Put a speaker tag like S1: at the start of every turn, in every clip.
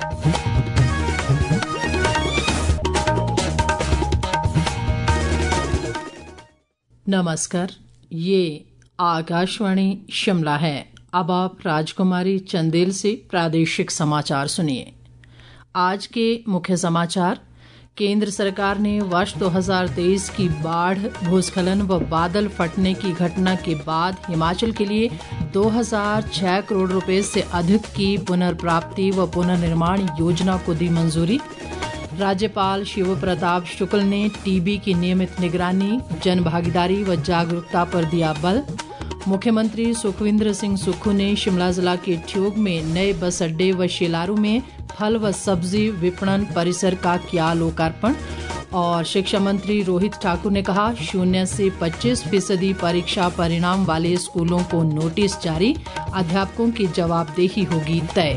S1: नमस्कार, ये आकाशवाणी शिमला है। अब आप राजकुमारी चंदेल से प्रादेशिक समाचार सुनिए। आज के मुख्य समाचार। केंद्र सरकार ने वर्ष 2023 की बाढ़, भूस्खलन व बादल फटने की घटना के बाद हिमाचल के लिए 2006 करोड़ रुपए से अधिक की पुनर्प्राप्ति व पुनर्निर्माण योजना को दी मंजूरी। राज्यपाल शिव प्रताप शुक्ल ने टीबी की नियमित निगरानी, जन भागीदारी व जागरूकता पर दिया बल। मुख्यमंत्री सुखविंद्र सिंह सुक्खू ने शिमला जिला के ठियोग में नए बस अड्डे व शेलारू में फल व सब्जी विपणन परिसर का किया लोकार्पण। और शिक्षा मंत्री रोहित ठाकुर ने कहा, 0 से 25% परीक्षा परिणाम वाले स्कूलों को नोटिस जारी, अध्यापकों की जवाबदेही होगी तय।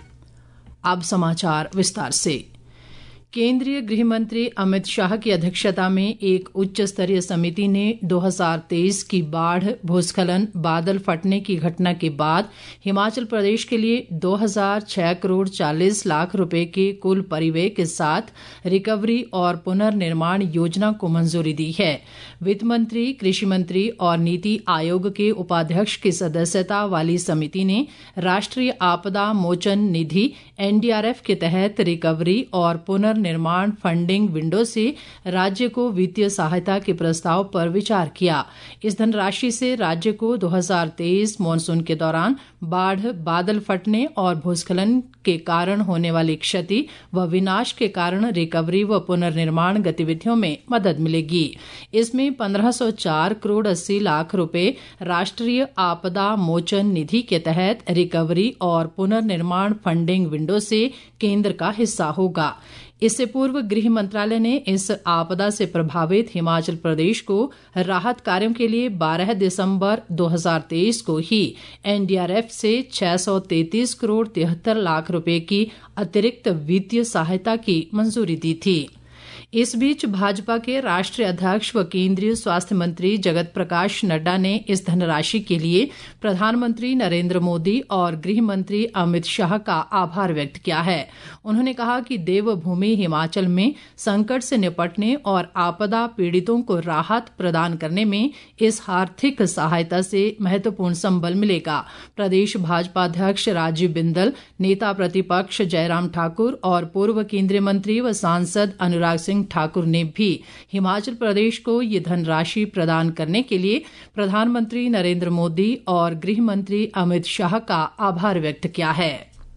S1: अब समाचार विस्तार से। केंद्रीय गृह मंत्री अमित शाह की अध्यक्षता में एक उच्च स्तरीय समिति ने 2023 की बाढ़, भूस्खलन, बादल फटने की घटना के बाद हिमाचल प्रदेश के लिए 2006 करोड़ 40 लाख रुपए के कुल परिव्यय के साथ रिकवरी और पुनर्निर्माण योजना को मंजूरी दी है। वित्त मंत्री, कृषि मंत्री और नीति आयोग के उपाध्यक्ष की सदस्यता वाली समिति ने राष्ट्रीय आपदा मोचन निधि NDRF के तहत रिकवरी और पुनर्निर्माण फंडिंग विंडो से राज्य को वित्तीय सहायता के प्रस्ताव पर विचार किया। इस धनराशि से राज्य को 2023 मानसून के दौरान बाढ़, बादल फटने और भूस्खलन के कारण होने वाली क्षति व विनाश के कारण रिकवरी व पुनर्निर्माण गतिविधियों में मदद मिलेगी। इसमें 1504 करोड़ 80 लाख रुपए राष्ट्रीय आपदा मोचन निधि के तहत रिकवरी और पुनर्निर्माण फंडिंग विंडो से केंद्र का हिस्सा होगा। इससे पूर्व गृह मंत्रालय ने इस आपदा से प्रभावित हिमाचल प्रदेश को राहत कार्यों के लिए 12 दिसंबर 2023 को ही NDRF से 633 करोड़ 73 लाख रुपए की अतिरिक्त वित्तीय सहायता की मंजूरी दी थी। इस बीच भाजपा के राष्ट्रीय अध्यक्ष व केंद्रीय स्वास्थ्य मंत्री जगत प्रकाश नड्डा ने इस धनराशि के लिए प्रधानमंत्री नरेंद्र मोदी और गृह मंत्री अमित शाह का आभार व्यक्त किया है। उन्होंने कहा कि देवभूमि हिमाचल में संकट से निपटने और आपदा पीड़ितों को राहत प्रदान करने में इस आर्थिक सहायता से महत्वपूर्ण संबल मिलेगा। प्रदेश भाजपा अध्यक्ष राजीव बिंदल, नेता प्रतिपक्ष जयराम ठाकुर और पूर्व केंद्रीय मंत्री व सांसद अनुराग सिंह ठाकुर ने भी हिमाचल प्रदेश को ये धनराशि प्रदान करने के लिए प्रधानमंत्री नरेंद्र मोदी और गृह मंत्री अमित शाह का आभार व्यक्त किया है।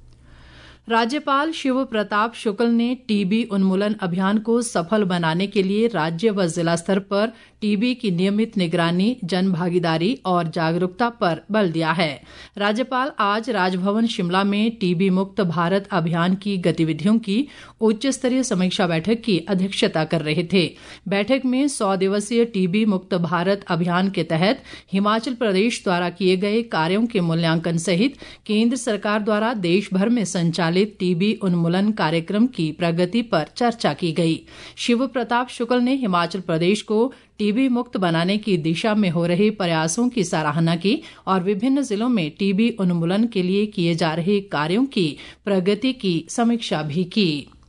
S1: राज्यपाल शिव प्रताप शुक्ल ने टीबी उन्मूलन अभियान को सफल बनाने के लिए राज्य व जिला स्तर पर टीबी की नियमित निगरानी, जन भागीदारी और जागरूकता पर बल दिया है। राज्यपाल आज राजभवन शिमला में टीबी मुक्त भारत अभियान की गतिविधियों की उच्च स्तरीय समीक्षा बैठक की अध्यक्षता कर रहे थे। बैठक में 100 दिवसीय टीबी मुक्त भारत अभियान के तहत हिमाचल प्रदेश द्वारा किए गए कार्यों के मूल्यांकन सहित केंद्र सरकार द्वारा देश भर में संचालित टीबी उन्मूलन कार्यक्रम की प्रगति पर चर्चा की गई। शिव प्रताप शुक्ल ने हिमाचल प्रदेश को टीबी मुक्त बनाने की दिशा में हो रहे प्रयासों की सराहना की और विभिन्न जिलों में टीबी उन्मूलन के लिए किए जा रहे कार्यों की प्रगति की समीक्षा भी की।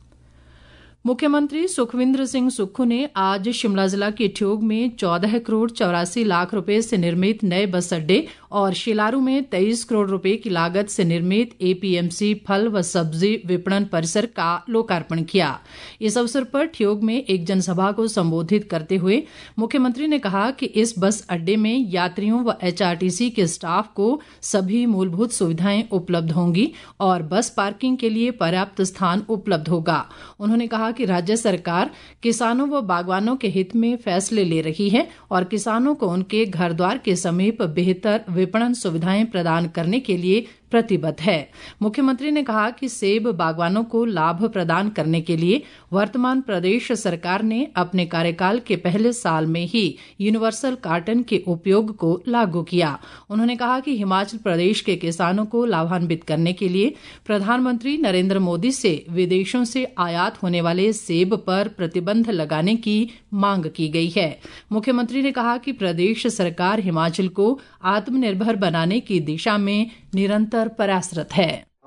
S1: मुख्यमंत्री सुखविंद्र सिंह सुक्खू ने आज शिमला जिला के ठियोग में 14 करोड़ 84 लाख रुपए से निर्मित नए बस अड्डे और शिलारू में 23 करोड़ रुपए की लागत से निर्मित APMC फल व सब्जी विपणन परिसर का लोकार्पण किया। इस अवसर पर ठियोग में एक जनसभा को संबोधित करते हुए मुख्यमंत्री ने कहा कि इस बस अड्डे में यात्रियों व HRTC के स्टाफ को सभी मूलभूत सुविधाएं उपलब्ध होंगी और बस पार्किंग के लिए पर्याप्त स्थान उपलब्ध होगा। उन्होंने कहा कि राज्य सरकार किसानों व बागवानों के हित में फैसले ले रही है और किसानों को उनके घर द्वार के समीप बेहतर विपणन सुविधाएं प्रदान करने के लिए प्रतिबद्ध है। मुख्यमंत्री ने कहा कि सेब बागवानों को लाभ प्रदान करने के लिए वर्तमान प्रदेश सरकार ने अपने कार्यकाल के पहले साल में ही यूनिवर्सल कार्टन के उपयोग को लागू किया। उन्होंने कहा कि हिमाचल प्रदेश के किसानों को लाभान्वित करने के लिए प्रधानमंत्री नरेंद्र मोदी से विदेशों से आयात होने वाले सेब पर प्रतिबंध लगाने की मांग की गई है। मुख्यमंत्री ने कहा कि प्रदेश सरकार हिमाचल को आत्मनिर्भर बनाने की दिशा में निरंतर प्रयासरत है।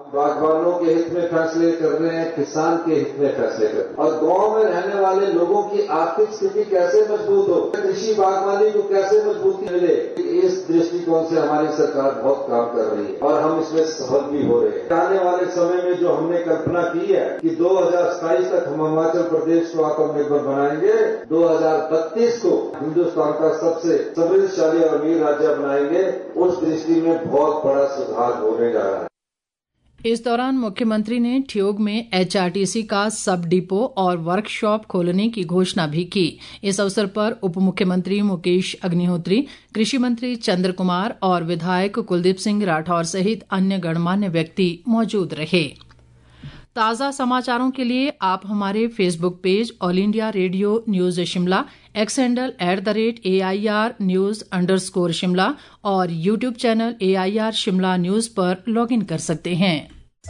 S2: बागवानों के हित में फैसले कर रहे हैं, किसान के हित में फैसले कर रहे हैं और गांव में रहने वाले लोगों की आर्थिक स्थिति कैसे मजबूत हो, कृषि बागवानी को कैसे मजबूती मिले, इस दृष्टिकोण से हमारी सरकार बहुत काम कर रही है और हम इसमें सफल भी हो रहे हैं। आने वाले समय में जो हमने कल्पना की है कि 2027 तक हम हिमाचल प्रदेश को आत्मनिर्भर बनाएंगे, 2032 को हिन्दुस्तान का सबसे समृद्धशाली और अमीर राज्य बनाएंगे, उस दृष्टि में बहुत बड़ा सुधार होने जा रहा है।
S1: इस दौरान मुख्यमंत्री ने ठियोग में एचआरटीसी का सब डिपो और वर्कशॉप खोलने की घोषणा भी की। इस अवसर पर उप मुख्यमंत्री मुकेश अग्निहोत्री, कृषि मंत्री चंद्र कुमार और विधायक कुलदीप सिंह राठौर सहित अन्य गणमान्य व्यक्ति मौजूद रहे। ताज़ा समाचारों के लिए आप हमारे Facebook page all India radio news Shimla, X handle @AIR News_ Shimla और YouTube channel AIR Shimla news पर लॉगिन कर सकते हैं।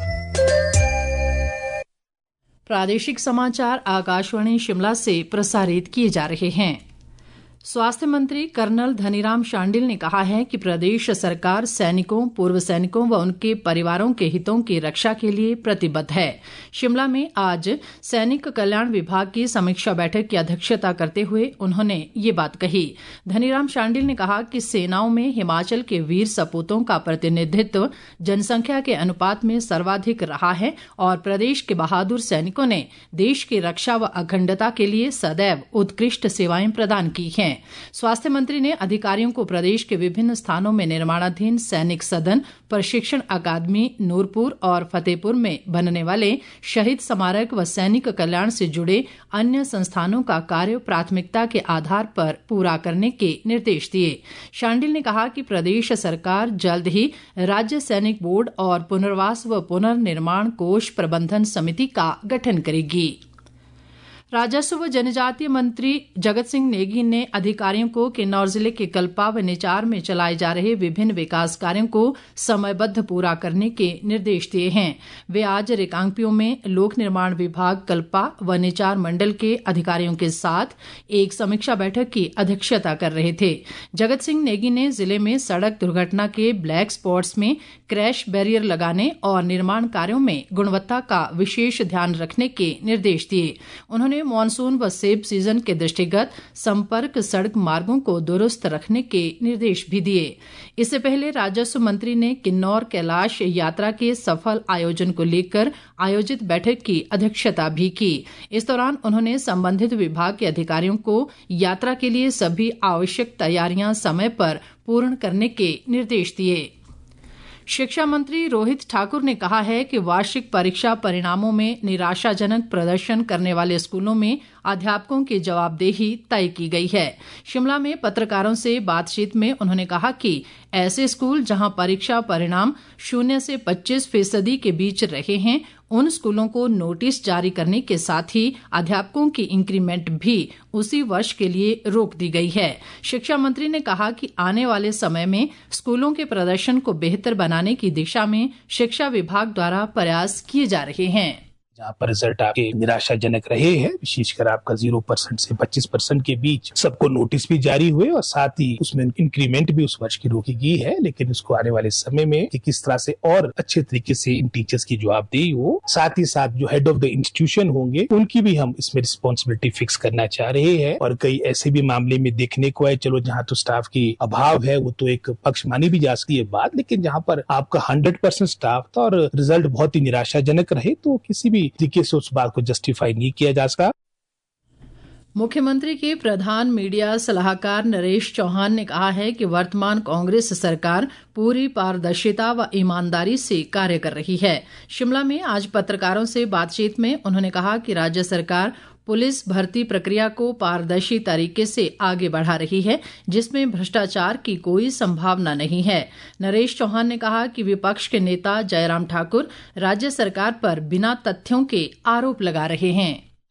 S1: प्रादेशिक समाचार आकाशवाणी शिमला से प्रसारित किए जा रहे हैं। स्वास्थ्य मंत्री कर्नल धनीराम शांडिल ने कहा है कि प्रदेश सरकार सैनिकों, पूर्व सैनिकों व उनके परिवारों के हितों की रक्षा के लिए प्रतिबद्ध है। शिमला में आज सैनिक कल्याण विभाग की समीक्षा बैठक की अध्यक्षता करते हुए उन्होंने ये बात कही। धनीराम शांडिल ने कहा कि सेनाओं में हिमाचल के वीर सपूतों का प्रतिनिधित्व जनसंख्या के अनुपात में सर्वाधिक रहा है और प्रदेश के बहादुर सैनिकों ने देश की रक्षा व अखंडता के लिए सदैव उत्कृष्ट सेवाएं प्रदान की हैं। स्वास्थ्य मंत्री ने अधिकारियों को प्रदेश के विभिन्न स्थानों में निर्माणाधीन सैनिक सदन, प्रशिक्षण अकादमी, नूरपुर और फतेहपुर में बनने वाले शहीद स्मारक व सैनिक कल्याण से जुड़े अन्य संस्थानों का कार्य प्राथमिकता के आधार पर पूरा करने के निर्देश दिए। शांडिल ने कहा कि प्रदेश सरकार जल्द ही राज्य सैनिक बोर्ड और पुनर्वास व पुनर्निर्माण कोष प्रबंधन समिति का गठन करेगी। राजस्व व जनजातीय मंत्री जगत सिंह नेगी ने अधिकारियों को किन्नौर जिले के कल्पा व निचार में चलाए जा रहे विभिन्न विकास कार्यों को समयबद्ध पूरा करने के निर्देश दिए हैं। वे आज रिकांगपिओ में लोक निर्माण विभाग कल्पा व निचार मंडल के अधिकारियों के साथ एक समीक्षा बैठक की अध्यक्षता कर रहे थे। जगत सिंह नेगी ने जिले में सड़क दुर्घटना के ब्लैक स्पॉट्स में क्रैश बैरियर लगाने और निर्माण कार्यों में गुणवत्ता का विशेष ध्यान रखने के निर्देश दिए। उन्होंने मॉनसून व सेब सीजन के दृष्टिगत संपर्क सड़क मार्गों को दुरुस्त रखने के निर्देश भी दिए। इससे पहले राजस्व मंत्री ने किन्नौर कैलाश यात्रा के सफल आयोजन को लेकर आयोजित बैठक की अध्यक्षता भी की। इस दौरान उन्होंने संबंधित विभाग के अधिकारियों को यात्रा के लिए सभी आवश्यक तैयारियां समय पर पूर्ण करने के निर्देश दिए। शिक्षा मंत्री रोहित ठाकुर ने कहा है कि वार्षिक परीक्षा परिणामों में निराशाजनक प्रदर्शन करने वाले स्कूलों में अध्यापकों की जवाबदेही तय की गई है। शिमला में पत्रकारों से बातचीत में उन्होंने कहा कि ऐसे स्कूल जहां परीक्षा परिणाम 0 से 25% के बीच रहे हैं, उन स्कूलों को नोटिस जारी करने के साथ ही अध्यापकों की इंक्रीमेंट भी उसी वर्ष के लिए रोक दी गई है। शिक्षा मंत्री ने कहा कि आने वाले समय में स्कूलों के प्रदर्शन को बेहतर बनाने की दिशा में शिक्षा विभाग द्वारा प्रयास किए जा रहे हैं।
S3: जहाँ पर रिजल्ट आपके निराशाजनक रहे हैं, विशेषकर आपका 0% से 25% के बीच सबको नोटिस भी जारी हुए और साथ ही उसमें इंक्रीमेंट भी उस वर्ष की रोकी गई है। लेकिन इसको आने वाले समय में कि किस तरह से और अच्छे तरीके से इन टीचर्स की जवाबदेही हो, साथ ही साथ जो हेड ऑफ द इंस्टीट्यूशन होंगे उनकी भी हम इसमें रिस्पॉन्सिबिलिटी फिक्स करना चाह रहे हैं। और कई ऐसे भी मामले में देखने को है, चलो जहाँ तो स्टाफ की अभाव है वो तो एक पक्ष मानी भी जा सकती है बात, लेकिन जहाँ पर आपका 100% स्टाफ था और रिजल्ट बहुत ही निराशाजनक रहे तो किसी भी तरीके से उस बात को जस्टिफाई नहीं किया जा सका।
S1: मुख्यमंत्री के प्रधान मीडिया सलाहकार नरेश चौहान ने कहा है कि वर्तमान कांग्रेस सरकार पूरी पारदर्शिता व ईमानदारी से कार्य कर रही है। शिमला में आज पत्रकारों से बातचीत में उन्होंने कहा कि राज्य सरकार पुलिस भर्ती प्रक्रिया को पारदर्शी तरीके से आगे बढ़ा रही है, जिसमें भ्रष्टाचार की कोई संभावना नहीं है। नरेश चौहान ने कहा कि विपक्ष के नेता जयराम ठाकुर राज्य सरकार पर बिना तथ्यों के आरोप लगा रहे हैं।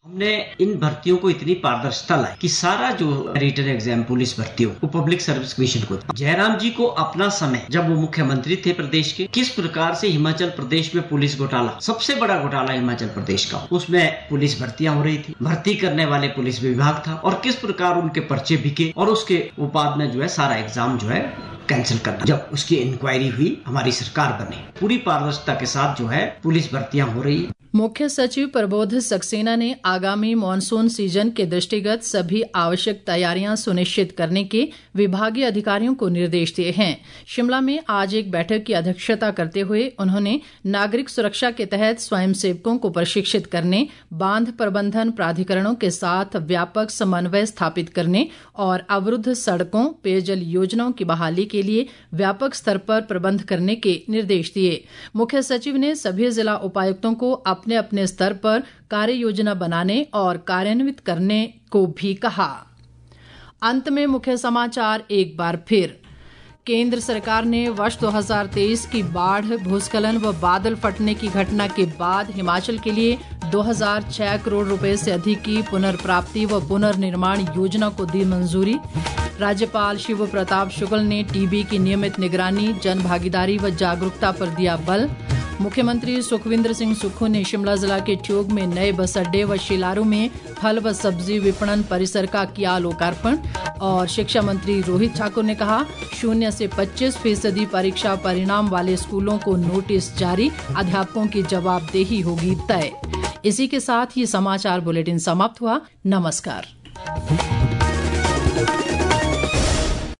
S4: हमने इन भर्तियों को इतनी पारदर्शिता लाई कि सारा जो रिटन एग्जाम पुलिस भर्तियों वो पब्लिक सर्विस कमीशन को था। जयराम जी को अपना समय जब वो मुख्यमंत्री थे प्रदेश के, किस प्रकार से हिमाचल प्रदेश में पुलिस घोटाला, सबसे बड़ा घोटाला हिमाचल प्रदेश का, उसमें पुलिस भर्तियां हो रही थी, भर्ती करने वाले पुलिस विभाग था और किस प्रकार उनके पर्चे बिके और उसके बाद में जो है सारा एग्जाम जो है कैंसिल करना। जब उसकी इंक्वायरी हुई, हमारी सरकार बनी, पूरी पारदर्शिता के साथ जो है पुलिस भर्तियां हो रही है।
S1: मुख्य सचिव प्रबोध सक्सेना ने आगामी मॉनसून सीजन के दृष्टिगत सभी आवश्यक तैयारियां सुनिश्चित करने के विभागीय अधिकारियों को निर्देश दिए हैं। शिमला में आज एक बैठक की अध्यक्षता करते हुए उन्होंने नागरिक सुरक्षा के तहत स्वयंसेवकों को प्रशिक्षित करने, बांध प्रबंधन प्राधिकरणों के साथ व्यापक समन्वय स्थापित करने और अवरुद्ध सड़कों, पेयजल योजनाओं की बहाली के लिए व्यापक स्तर पर प्रबंध करने के निर्देश दिए। मुख्य सचिव ने सभी जिला उपायुक्तों को अपने अपने स्तर पर कार्य योजना बनाने और कार्यान्वित करने को भी कहा। अंत में मुख्य समाचार एक बार फिर। केंद्र सरकार ने वर्ष 2023 की बाढ़, भूस्खलन व बादल फटने की घटना के बाद हिमाचल के लिए 2006 करोड़ रुपए से अधिक की पुनर्प्राप्ति व पुनर्निर्माण योजना को दी मंजूरी। राज्यपाल शिव प्रताप शुक्ल ने टीबी की नियमित निगरानी, जन भागीदारी व जागरूकता पर दिया बल। मुख्यमंत्री सुखविंदर सिंह सुक्खू ने शिमला जिला के ठियोग में नए बस अड्डे व शिलारू में फल व सब्जी विपणन परिसर का किया लोकार्पण। और शिक्षा मंत्री रोहित ठाकुर ने कहा, 0 से 25% परीक्षा परिणाम वाले स्कूलों को नोटिस जारी, अध्यापकों की जवाबदेही होगी तय। इसी के साथ ये समाचार बुलेटिन समाप्त हुआ। नमस्कार।